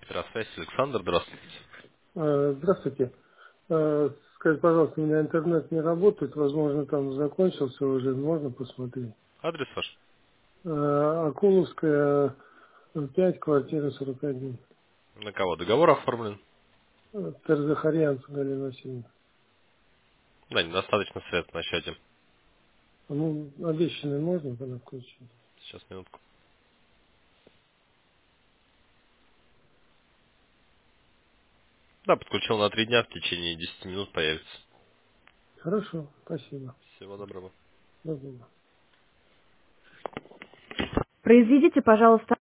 Электросвязь, Александр, здравствуйте. Здравствуйте. Скажите, пожалуйста, у меня интернет не работает, возможно, там закончился уже, можно посмотреть. Адрес ваш? Акуловская, 5, квартира 41. На кого? Договор оформлен? Терзахарьянц Галина Васильевна. Да, недостаточно света на счете. Ну, обещанный можно тогда включить? Сейчас, минутку. Да, подключил на 3 дня, в течение 10 минут появится. Хорошо, спасибо. Всего доброго. Спасибо. Произведите, пожалуйста,